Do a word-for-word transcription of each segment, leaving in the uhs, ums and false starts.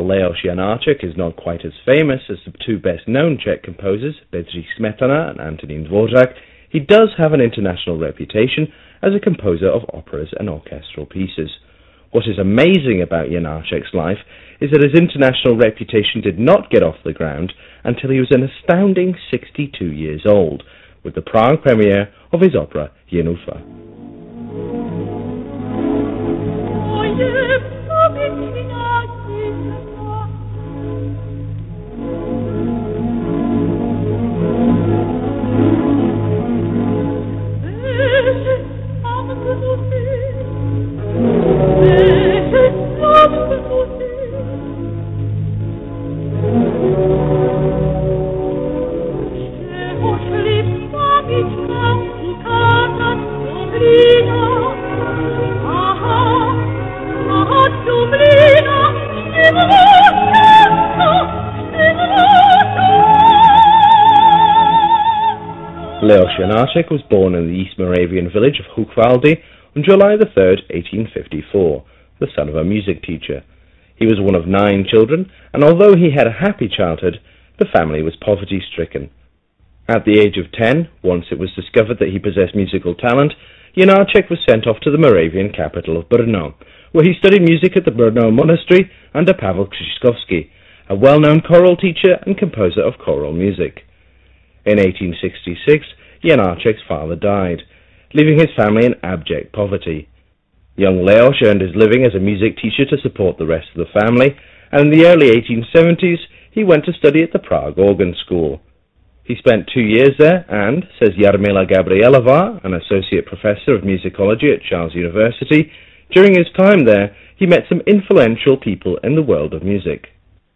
while Leos Janáček is not quite as famous as the two best-known Czech composers, Bedřich Smetana and Antonín Dvořák, he does have an international reputation as a composer of operas and orchestral pieces. What is amazing about Janáček's life is that his international reputation did not get off the ground until he was an astounding sixty-two years old, with the Prague premiere of his opera Jenůfa. Leos Janáček was born in the East Moravian village of Húchvaldy on July the third, eighteen fifty-four, the son of a music teacher. He was one of nine children, and although he had a happy childhood, the family was poverty-stricken. At the age of ten, once it was discovered that he possessed musical talent, Janáček was sent off to the Moravian capital of Brno, where he studied music at the Brno monastery under Pavel Křižkovský, a well-known choral teacher and composer of choral music. In eighteen sixty-six, Janáček's father died, leaving his family in abject poverty. Young Leos earned his living as a music teacher to support the rest of the family, and in the early eighteen seventies, he went to study at the Prague Organ School. He spent two years there and, says Jarmila Gabrielová, an associate professor of musicology at Charles University, during his time there, he met some influential people in the world of music.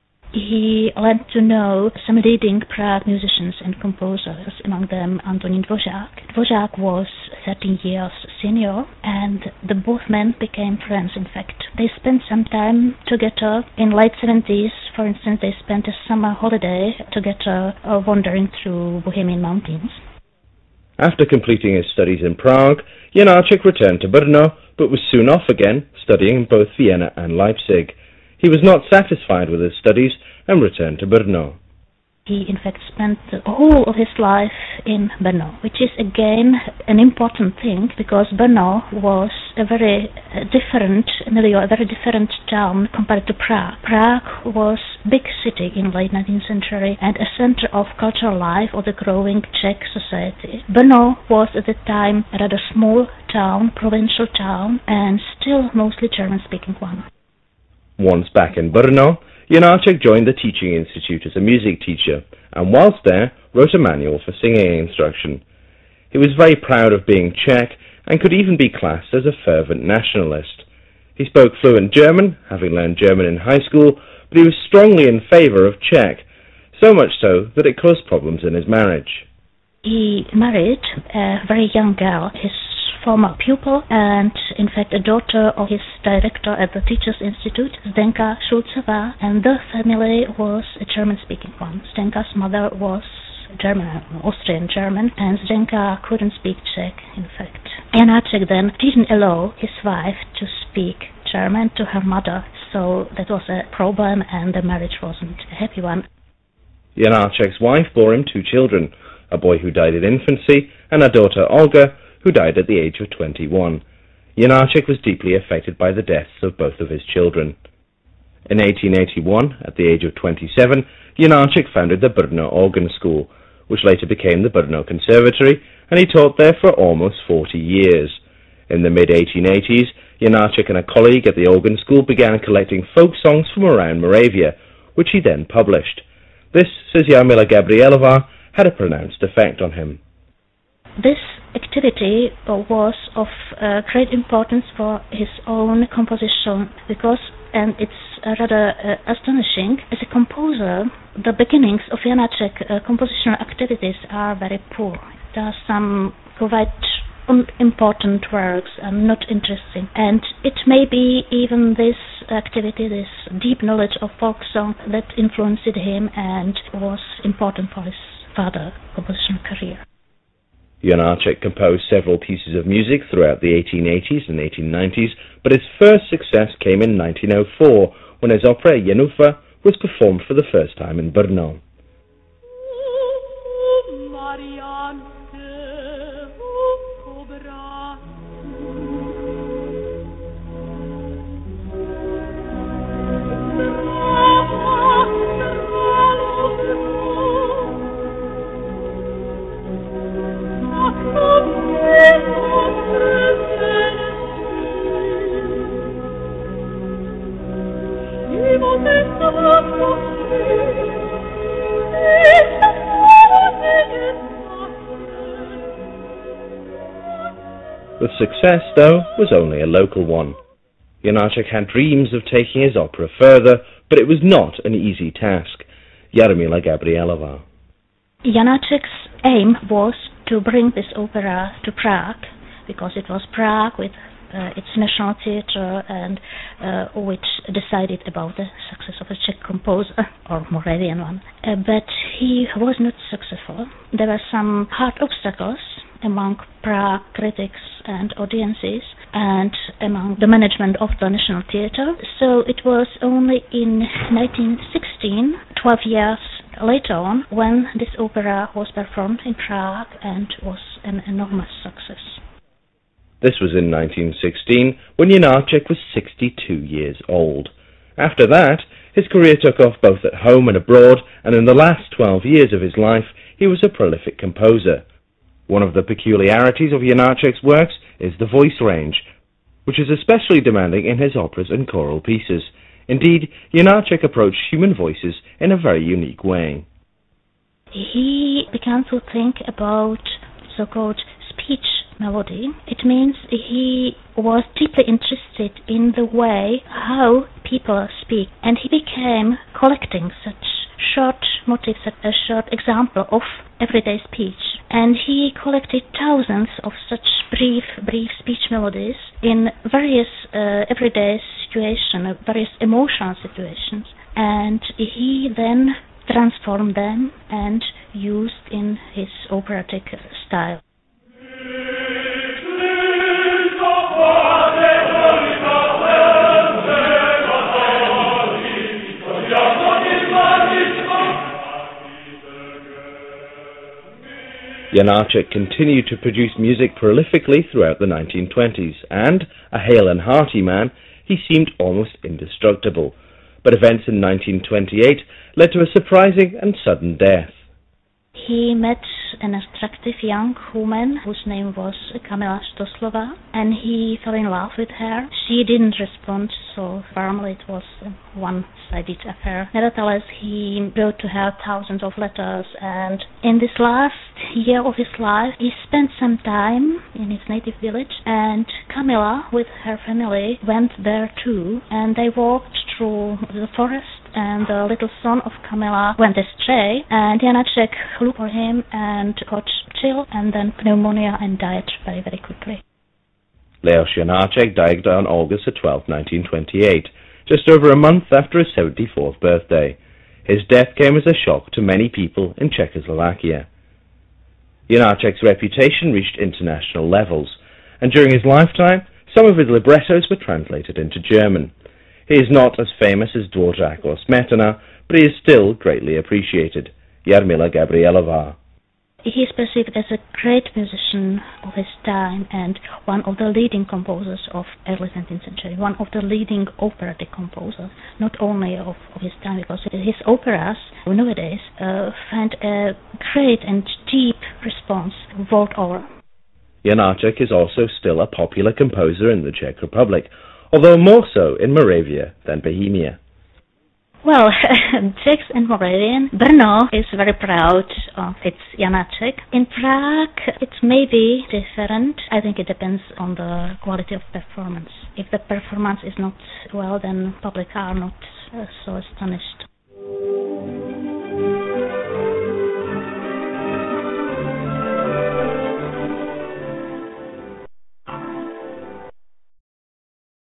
He led to know some leading Prague musicians and composers, among them Antonín Dvořák. Dvořák was thirteen years senior, and the both men became friends, in fact. They spent some time together. In late seventies, for instance, they spent a summer holiday together, uh, wandering through Bohemian mountains. After completing his studies in Prague, Janáček returned to Brno, but was soon off again, studying in both Vienna and Leipzig. He was not satisfied with his studies and returned to Brno. He, in fact, spent the whole of his life in Brno, which is, again, an important thing, because Brno was a very uh, different milieu, a very different town compared to Prague. Prague was a big city in the late nineteenth century and a center of cultural life of the growing Czech society. Brno was, at the time, a rather small town, provincial town, and still mostly German-speaking one. Once back in Brno, Janáček joined the Teaching Institute as a music teacher, and whilst there, wrote a manual for singing instruction. He was very proud of being Czech, and could even be classed as a fervent nationalist. He spoke fluent German, having learned German in high school, but he was strongly in favour of Czech, so much so that it caused problems in his marriage. He married a very young girl, his former pupil, and in fact a daughter of his director at the Teachers Institute, Zdenka Šulcová, and the family was a German-speaking one. Zdenka's mother was German, Austrian German, and Zdenka couldn't speak Czech, in fact. Janáček then didn't allow his wife to speak German to her mother, so that was a problem, and the marriage wasn't a happy one. Janáček's wife bore him two children, a boy who died in infancy, and a daughter, Olga, who died at the age of twenty-one. Janáček was deeply affected by the deaths of both of his children. In eighteen eighty-one, at the age of twenty-seven, Janáček founded the Brno Organ School, which later became the Brno Conservatory, and he taught there for almost forty years. In the mid eighteen eighties, Janáček and a colleague at the organ school began collecting folk songs from around Moravia, which he then published. This, says Jarmila Gabrielová, had a pronounced effect on him. This activity was of uh, great importance for his own composition, because, and it's uh, rather uh, astonishing, as a composer, the beginnings of Janáček uh, compositional activities are very poor. There are some quite unimportant works and not interesting, and it may be even this activity, this deep knowledge of folk song, that influenced him and was important for his further compositional career. Janáček composed several pieces of music throughout the eighteen eighties and eighteen nineties, but his first success came in nineteen oh four, when his opera Jenůfa was performed for the first time in Brno. The success, though, was only a local one. Janáček had dreams of taking his opera further, but it was not an easy task. Jarmila Gabrielová. Janáček's aim was to bring this opera to Prague, because it was Prague with uh, its national theatre and uh, which decided about the success of a Czech composer, or Moravian one. Uh, but he was not successful. There were some hard obstacles among Prague critics and audiences and among the management of the National Theatre. So it was only in nineteen sixteen, twelve years later on, when this opera was performed in Prague and was an enormous success. This was in nineteen sixteen, when Janáček was sixty-two years old. After that, his career took off both at home and abroad, and in the last twelve years of his life, he was a prolific composer. One of the peculiarities of Janáček's works is the voice range, which is especially demanding in his operas and choral pieces. Indeed, Janáček approached human voices in a very unique way. He began to think about so-called speech melody. It means he was deeply interested in the way how people speak, and he became collecting such short motifs, a short example of everyday speech. And he collected thousands of such brief, brief speech melodies in various uh, everyday situations, various emotional situations. And he then transformed them and used in his operatic style. Janáček continued to produce music prolifically throughout the nineteen twenties, and, a hale and hearty man, he seemed almost indestructible. But events in nineteen twenty-eight led to a surprising and sudden death. He met an attractive young woman whose name was Kamila Stoslova, and he fell in love with her. She didn't respond so firmly, it was a one-sided affair. Nevertheless, he wrote to her thousands of letters, and in this last year of his life, he spent some time in his native village, and Kamila, with her family, went there too, and they walked through the forest, and the little son of Kamila went astray, and Janáček looked for him and got ill, and then pneumonia, and died very, very quickly. Leos Janáček died on August twelfth, nineteen twenty-eight, just over a month after his seventy-fourth birthday. His death came as a shock to many people in Czechoslovakia. Janáček's reputation reached international levels, and during his lifetime, some of his librettos were translated into German. He is not as famous as Dvořák or Smetana, but he is still greatly appreciated. Jarmila Gabrielová. He is perceived as a great musician of his time and one of the leading composers of early twentieth century, one of the leading operatic composers, not only of, of his time, because his operas nowadays uh, find a great and deep response world over. Janáček is also still a popular composer in the Czech Republic, although more so in Moravia than Bohemia. Well, Czechs and Moravian, Brno is very proud of its Janáček. In Prague, it may be different. I think it depends on the quality of performance. If the performance is not well, then public are not uh, so astonished.